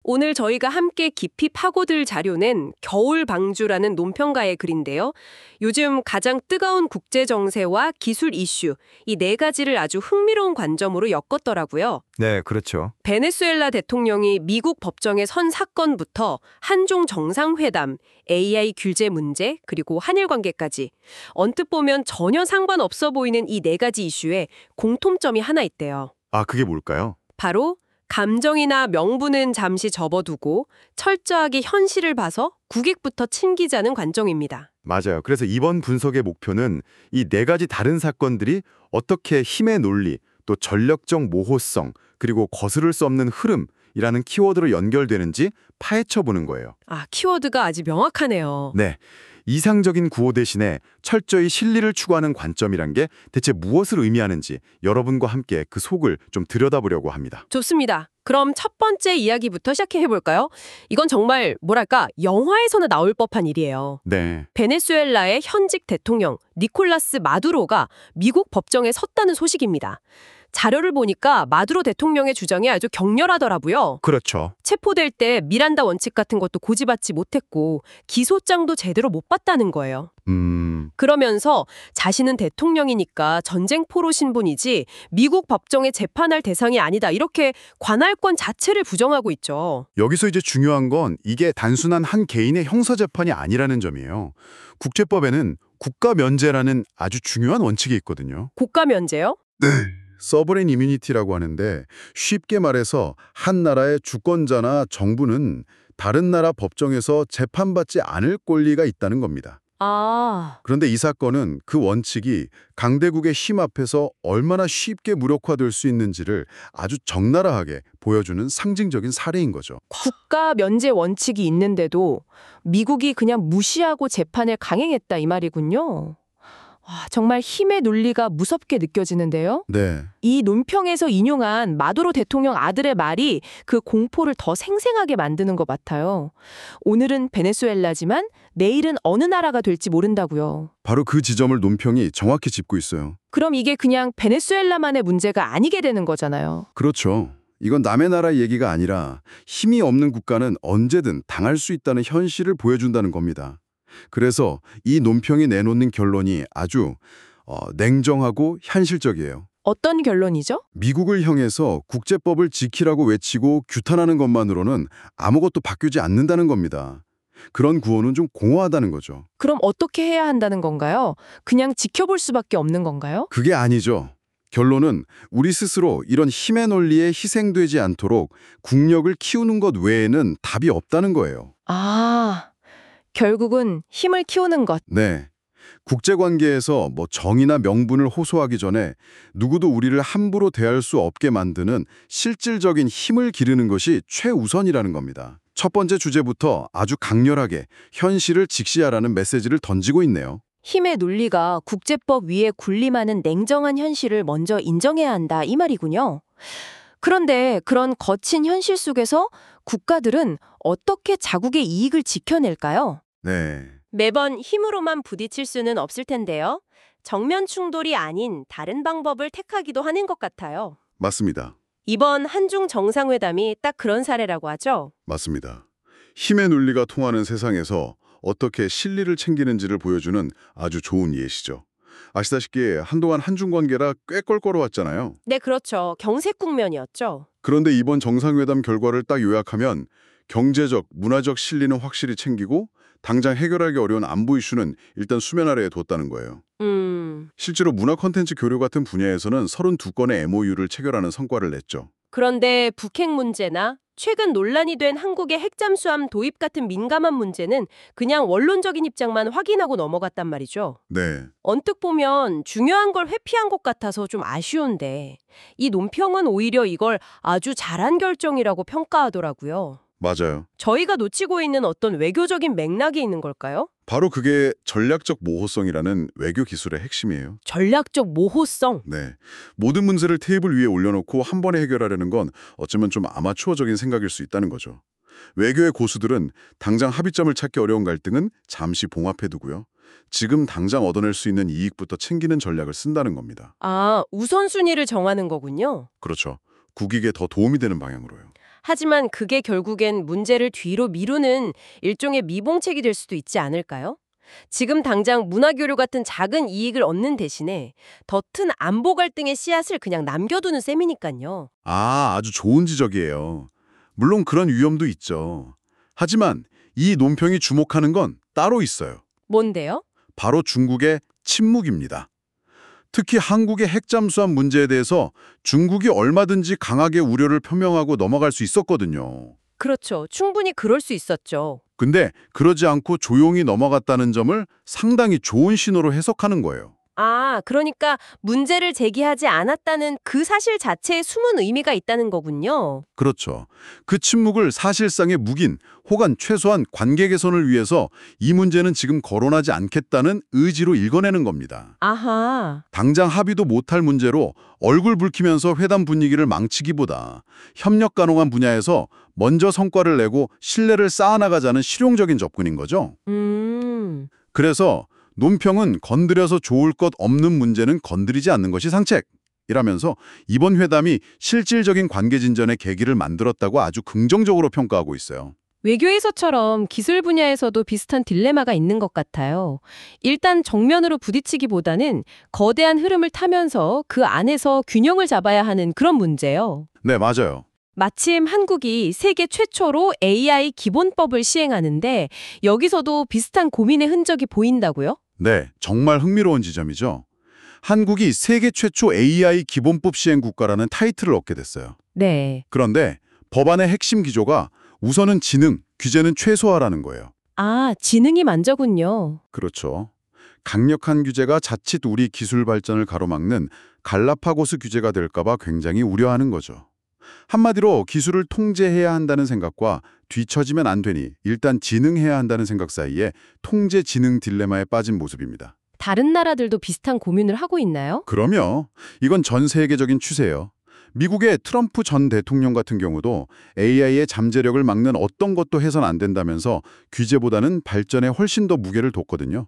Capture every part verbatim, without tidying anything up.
오늘 저희가 함께 깊이 파고들 자료는 겨울 방주라는 논평가의 글인데요. 요즘 가장 뜨거운 국제 정세와 기술 이슈, 이 네 가지를 아주 흥미로운 관점으로 엮었더라고요. 네, 그렇죠. 베네수엘라 대통령이 미국 법정에 선 사건부터 한중 정상회담, 에이아이 규제 문제, 그리고 한일 관계까지 언뜻 보면 전혀 상관없어 보이는 이 네 가지 이슈에 공통점이 하나 있대요. 아, 그게 뭘까요? 바로 감정이나 명분은 잠시 접어두고 철저하게 현실을 봐서 국익부터 챙기자는 관점입니다. 맞아요. 그래서 이번 분석의 목표는 이 네 가지 다른 사건들이 어떻게 힘의 논리, 또 전력적 모호성, 그리고 거스를 수 없는 흐름이라는 키워드로 연결되는지 파헤쳐보는 거예요. 아, 키워드가 아주 명확하네요. 네. 이상적인 구호 대신에 철저히 실리를 추구하는 관점이란 게 대체 무엇을 의미하는지 여러분과 함께 그 속을 좀 들여다보려고 합니다. 좋습니다. 그럼 첫 번째 이야기부터 시작해 볼까요? 이건 정말 뭐랄까 영화에서나 나올 법한 일이에요. 네. 베네수엘라의 현직 대통령 니콜라스 마두로가 미국 법정에 섰다는 소식입니다. 자료를 보니까 마두로 대통령의 주장이 아주 격렬하더라고요. 그렇죠. 체포될 때 미란다 원칙 같은 것도 고지받지 못했고 기소장도 제대로 못 봤다는 거예요. 음... 그러면서 자신은 대통령이니까 전쟁포로 신분이지 미국 법정에 재판할 대상이 아니다. 이렇게 관할권 자체를 부정하고 있죠. 여기서 이제 중요한 건 이게 단순한 한 개인의 형사재판이 아니라는 점이에요. 국제법에는 국가 면제라는 아주 중요한 원칙이 있거든요. 국가 면제요? 네. 서버레인 이뮤니티라고 하는데 쉽게 말해서 한 나라의 주권자나 정부는 다른 나라 법정에서 재판받지 않을 권리가 있다는 겁니다. 아, 그런데 이 사건은 그 원칙이 강대국의 힘 앞에서 얼마나 쉽게 무력화될 수 있는지를 아주 적나라하게 보여주는 상징적인 사례인 거죠. 국가 면제 원칙이 있는데도 미국이 그냥 무시하고 재판을 강행했다 이 말이군요. 와, 정말 힘의 논리가 무섭게 느껴지는데요. 네. 이 논평에서 인용한 마두로 대통령 아들의 말이 그 공포를 더 생생하게 만드는 것 같아요. 오늘은 베네수엘라지만 내일은 어느 나라가 될지 모른다고요. 바로 그 지점을 논평이 정확히 짚고 있어요. 그럼 이게 그냥 베네수엘라만의 문제가 아니게 되는 거잖아요. 그렇죠. 이건 남의 나라 얘기가 아니라 힘이 없는 국가는 언제든 당할 수 있다는 현실을 보여준다는 겁니다. 그래서 이 논평이 내놓는 결론이 아주 어, 냉정하고 현실적이에요. 어떤 결론이죠? 미국을 향해서 국제법을 지키라고 외치고 규탄하는 것만으로는 아무것도 바뀌지 않는다는 겁니다. 그런 구호는 좀 공허하다는 거죠. 그럼 어떻게 해야 한다는 건가요? 그냥 지켜볼 수밖에 없는 건가요? 그게 아니죠. 결론은 우리 스스로 이런 힘의 논리에 희생되지 않도록 국력을 키우는 것 외에는 답이 없다는 거예요. 아... 결국은 힘을 키우는 것. 네. 국제관계에서 뭐 정의나 명분을 호소하기 전에 누구도 우리를 함부로 대할 수 없게 만드는 실질적인 힘을 기르는 것이 최우선이라는 겁니다. 첫 번째 주제부터 아주 강렬하게 현실을 직시하라는 메시지를 던지고 있네요. 힘의 논리가 국제법 위에 군림하는 냉정한 현실을 먼저 인정해야 한다 이 말이군요. 그런데 그런 거친 현실 속에서 국가들은 어떻게 자국의 이익을 지켜낼까요? 네. 매번 힘으로만 부딪힐 수는 없을 텐데요. 정면 충돌이 아닌 다른 방법을 택하기도 하는 것 같아요. 맞습니다. 이번 한중 정상회담이 딱 그런 사례라고 하죠. 맞습니다. 힘의 논리가 통하는 세상에서 어떻게 실리를 챙기는지를 보여주는 아주 좋은 예시죠. 아시다시피 한동안 한중 관계라 꽤 껄끄러웠잖아요. 네, 그렇죠. 경색 국면이었죠. 그런데 이번 정상회담 결과를 딱 요약하면 경제적, 문화적 실리는 확실히 챙기고 당장 해결하기 어려운 안보 이슈는 일단 수면 아래에 뒀다는 거예요. 음... 실제로 문화 콘텐츠 교류 같은 분야에서는 서른두 건의 엠오유를 체결하는 성과를 냈죠. 그런데 북핵 문제나 최근 논란이 된 한국의 핵잠수함 도입 같은 민감한 문제는 그냥 원론적인 입장만 확인하고 넘어갔단 말이죠. 네. 언뜻 보면 중요한 걸 회피한 것 같아서 좀 아쉬운데 이 논평은 오히려 이걸 아주 잘한 결정이라고 평가하더라고요. 맞아요. 저희가 놓치고 있는 어떤 외교적인 맥락이 있는 걸까요? 바로 그게 전략적 모호성이라는 외교 기술의 핵심이에요. 전략적 모호성? 네. 모든 문제를 테이블 위에 올려놓고 한 번에 해결하려는 건 어쩌면 좀 아마추어적인 생각일 수 있다는 거죠. 외교의 고수들은 당장 합의점을 찾기 어려운 갈등은 잠시 봉합해두고요. 지금 당장 얻어낼 수 있는 이익부터 챙기는 전략을 쓴다는 겁니다. 아, 우선순위를 정하는 거군요. 그렇죠. 국익에 더 도움이 되는 방향으로요. 하지만 그게 결국엔 문제를 뒤로 미루는 일종의 미봉책이 될 수도 있지 않을까요? 지금 당장 문화교류 같은 작은 이익을 얻는 대신에 더 큰 안보 갈등의 씨앗을 그냥 남겨두는 셈이니까요. 아, 아주 좋은 지적이에요. 물론 그런 위험도 있죠. 하지만 이 논평이 주목하는 건 따로 있어요. 뭔데요? 바로 중국의 침묵입니다. 특히 한국의 핵잠수함 문제에 대해서 중국이 얼마든지 강하게 우려를 표명하고 넘어갈 수 있었거든요. 그렇죠. 충분히 그럴 수 있었죠. 근데 그러지 않고 조용히 넘어갔다는 점을 상당히 좋은 신호로 해석하는 거예요. 아, 그러니까 문제를 제기하지 않았다는 그 사실 자체에 숨은 의미가 있다는 거군요. 그렇죠. 그 침묵을 사실상의 묵인 혹은 최소한 관계 개선을 위해서 이 문제는 지금 거론하지 않겠다는 의지로 읽어내는 겁니다. 아하. 당장 합의도 못할 문제로 얼굴 붉히면서 회담 분위기를 망치기보다 협력 가능한 분야에서 먼저 성과를 내고 신뢰를 쌓아나가자는 실용적인 접근인 거죠. 음. 그래서 논평은 건드려서 좋을 것 없는 문제는 건드리지 않는 것이 상책이라면서 이번 회담이 실질적인 관계 진전의 계기를 만들었다고 아주 긍정적으로 평가하고 있어요. 외교에서처럼 기술 분야에서도 비슷한 딜레마가 있는 것 같아요. 일단 정면으로 부딪히기보다는 거대한 흐름을 타면서 그 안에서 균형을 잡아야 하는 그런 문제요. 네, 맞아요. 마침 한국이 세계 최초로 에이아이 기본법을 시행하는데 여기서도 비슷한 고민의 흔적이 보인다고요? 네, 정말 흥미로운 지점이죠. 한국이 세계 최초 에이아이 기본법 시행 국가라는 타이틀을 얻게 됐어요. 네. 그런데 법안의 핵심 기조가 우선은 지능, 규제는 최소화라는 거예요. 아, 지능이 만저군요. 그렇죠. 강력한 규제가 자칫 우리 기술 발전을 가로막는 갈라파고스 규제가 될까 봐 굉장히 우려하는 거죠. 한마디로 기술을 통제해야 한다는 생각과 뒤처지면 안 되니 일단 지능해야 한다는 생각 사이에 통제 지능 딜레마에 빠진 모습입니다. 다른 나라들도 비슷한 고민을 하고 있나요? 그럼요. 이건 전 세계적인 추세예요. 미국의 트럼프 전 대통령 같은 경우도 에이아이의 잠재력을 막는 어떤 것도 해선 안 된다면서 규제보다는 발전에 훨씬 더 무게를 뒀거든요.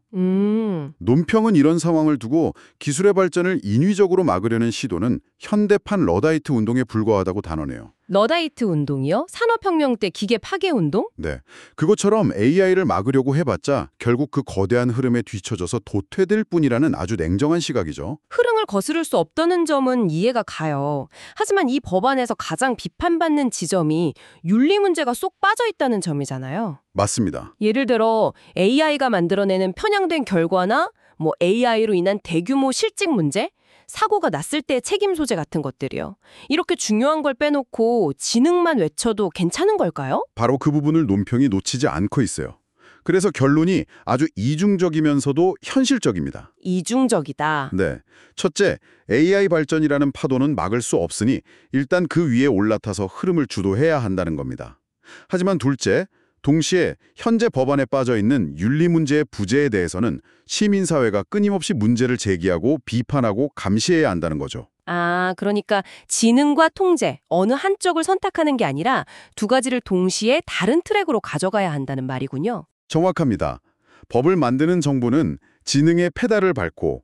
음. 논평은 이런 상황을 두고 기술의 발전을 인위적으로 막으려는 시도는 현대판 러다이트 운동에 불과하다고 단언해요. 러다이트 운동이요? 산업혁명 때 기계 파괴 운동? 네, 그것처럼 에이아이를 막으려고 해봤자 결국 그 거대한 흐름에 뒤처져서 도태될 뿐이라는 아주 냉정한 시각이죠. 흐름을 거스를 수 없다는 점은 이해가 가요. 하지만 이 법안에서 가장 비판받는 지점이 윤리 문제가 쏙 빠져 있다는 점이잖아요. 맞습니다. 예를 들어 에이아이가 만들어내는 편향된 결과나 뭐 에이아이로 인한 대규모 실직 문제, 사고가 났을 때 책임 소재 같은 것들이요. 이렇게 중요한 걸 빼놓고 지능만 외쳐도 괜찮은 걸까요? 바로 그 부분을 논평이 놓치지 않고 있어요. 그래서 결론이 아주 이중적이면서도 현실적입니다. 이중적이다. 네. 첫째, 에이아이 발전이라는 파도는 막을 수 없으니 일단 그 위에 올라타서 흐름을 주도해야 한다는 겁니다. 하지만 둘째, 동시에 현재 법안에 빠져 있는 윤리 문제의 부재에 대해서는 시민사회가 끊임없이 문제를 제기하고 비판하고 감시해야 한다는 거죠. 아, 그러니까 지능과 통제, 어느 한쪽을 선택하는 게 아니라 두 가지를 동시에 다른 트랙으로 가져가야 한다는 말이군요. 정확합니다. 법을 만드는 정부는 지능의 페달을 밟고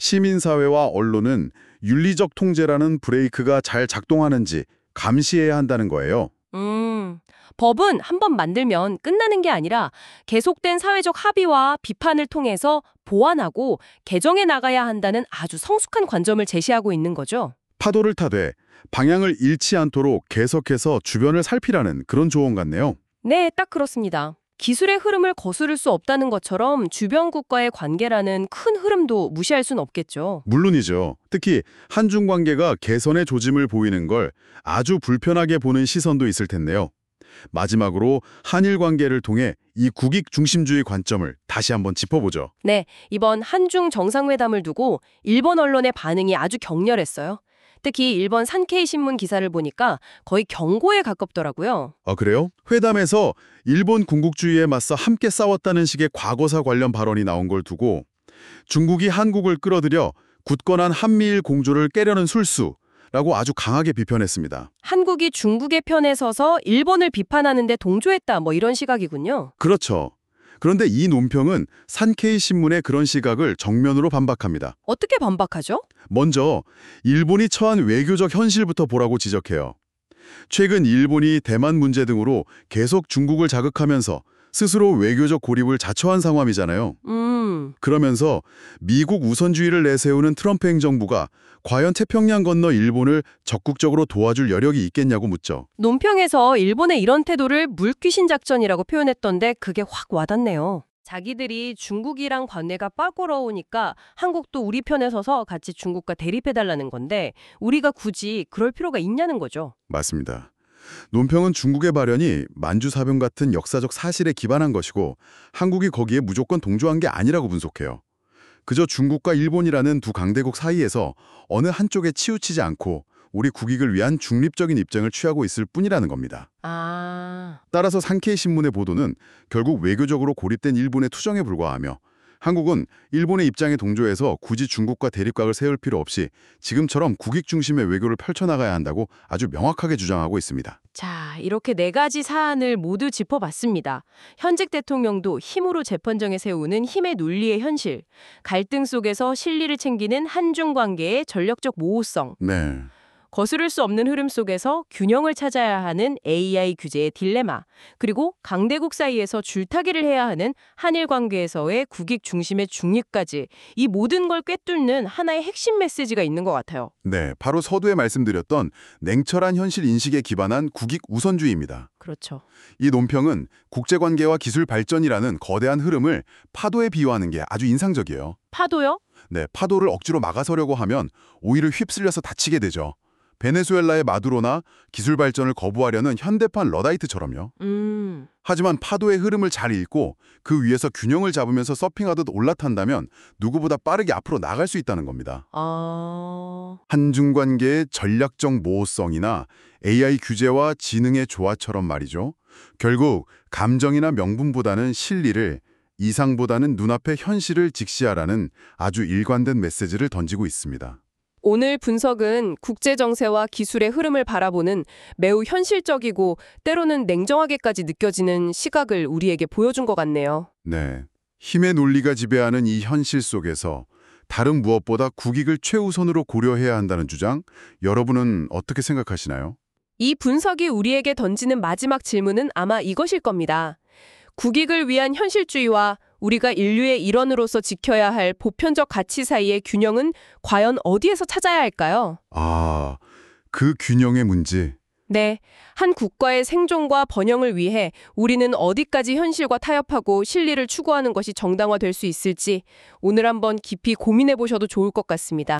시민사회와 언론은 윤리적 통제라는 브레이크가 잘 작동하는지 감시해야 한다는 거예요. 음, 법은 한번 만들면 끝나는 게 아니라 계속된 사회적 합의와 비판을 통해서 보완하고 개정해 나가야 한다는 아주 성숙한 관점을 제시하고 있는 거죠. 파도를 타되 방향을 잃지 않도록 계속해서 주변을 살피라는 그런 조언 같네요. 네, 딱 그렇습니다. 기술의 흐름을 거스를 수 없다는 것처럼 주변 국가의 관계라는 큰 흐름도 무시할 수는 없겠죠. 물론이죠. 특히 한중 관계가 개선의 조짐을 보이는 걸 아주 불편하게 보는 시선도 있을 텐데요. 마지막으로 한일 관계를 통해 이 국익 중심주의 관점을 다시 한번 짚어보죠. 네, 이번 한중 정상회담을 두고 일본 언론의 반응이 아주 격렬했어요. 특히 일본 산케이 신문 기사를 보니까 거의 경고에 가깝더라고요. 아, 그래요? 회담에서 일본 군국주의에 맞서 함께 싸웠다는 식의 과거사 관련 발언이 나온 걸 두고 중국이 한국을 끌어들여 굳건한 한미일 공조를 깨려는 술수라고 아주 강하게 비판했습니다. 한국이 중국의 편에 서서 일본을 비판하는 데 동조했다, 뭐 이런 시각이군요. 그렇죠. 그런데 이 논평은 산케이 신문의 그런 시각을 정면으로 반박합니다. 어떻게 반박하죠? 먼저 일본이 처한 외교적 현실부터 보라고 지적해요. 최근 일본이 대만 문제 등으로 계속 중국을 자극하면서 스스로 외교적 고립을 자처한 상황이잖아요. 음, 그러면서 미국 우선주의를 내세우는 트럼프 행정부가 과연 태평양 건너 일본을 적극적으로 도와줄 여력이 있겠냐고 묻죠. 논평에서 일본의 이런 태도를 물귀신 작전이라고 표현했던데 그게 확 와닿네요. 자기들이 중국이랑 관계가 빠꾸러우니까 한국도 우리 편에 서서 같이 중국과 대립해달라는 건데 우리가 굳이 그럴 필요가 있냐는 거죠. 맞습니다. 논평은 중국의 발현이 만주사변 같은 역사적 사실에 기반한 것이고 한국이 거기에 무조건 동조한 게 아니라고 분석해요. 그저 중국과 일본이라는 두 강대국 사이에서 어느 한쪽에 치우치지 않고 우리 국익을 위한 중립적인 입장을 취하고 있을 뿐이라는 겁니다. 아, 따라서 산케이 신문의 보도는 결국 외교적으로 고립된 일본의 투정에 불과하며 한국은 일본의 입장에 동조해서 굳이 중국과 대립각을 세울 필요 없이 지금처럼 국익 중심의 외교를 펼쳐나가야 한다고 아주 명확하게 주장하고 있습니다. 자, 이렇게 네 가지 사안을 모두 짚어봤습니다. 현직 대통령도 힘으로 재판정에 세우는 힘의 논리의 현실, 갈등 속에서 실리를 챙기는 한중 관계의 전력적 모호성, 네. 거스를 수 없는 흐름 속에서 균형을 찾아야 하는 에이아이 규제의 딜레마, 그리고 강대국 사이에서 줄타기를 해야 하는 한일 관계에서의 국익 중심의 중립까지 이 모든 걸 꿰뚫는 하나의 핵심 메시지가 있는 것 같아요. 네, 바로 서두에 말씀드렸던 냉철한 현실 인식에 기반한 국익 우선주의입니다. 그렇죠. 이 논평은 국제관계와 기술 발전이라는 거대한 흐름을 파도에 비유하는 게 아주 인상적이에요. 파도요? 네, 파도를 억지로 막아서려고 하면 오히려 휩쓸려서 다치게 되죠. 베네수엘라의 마두로나 기술 발전을 거부하려는 현대판 러다이트처럼요. 음, 하지만 파도의 흐름을 잘 읽고 그 위에서 균형을 잡으면서 서핑하듯 올라탄다면 누구보다 빠르게 앞으로 나갈 수 있다는 겁니다. 아... 한중 관계의 전략적 모호성이나 에이아이 규제와 지능의 조화처럼 말이죠. 결국 감정이나 명분보다는 실리를, 이상보다는 눈앞의 현실을 직시하라는 아주 일관된 메시지를 던지고 있습니다. 오늘 분석은 국제 정세와 기술의 흐름을 바라보는 매우 현실적이고 때로는 냉정하게까지 느껴지는 시각을 우리에게 보여준 것 같네요. 네, 힘의 논리가 지배하는 이 현실 속에서 다른 무엇보다 국익을 최우선으로 고려해야 한다는 주장, 여러분은 어떻게 생각하시나요? 이 분석이 우리에게 던지는 마지막 질문은 아마 이것일 겁니다. 국익을 위한 현실주의와 우리가 인류의 일원으로서 지켜야 할 보편적 가치 사이의 균형은 과연 어디에서 찾아야 할까요? 아, 그 균형의 문제. 네, 한 국가의 생존과 번영을 위해 우리는 어디까지 현실과 타협하고 실리를 추구하는 것이 정당화될 수 있을지 오늘 한번 깊이 고민해 보셔도 좋을 것 같습니다.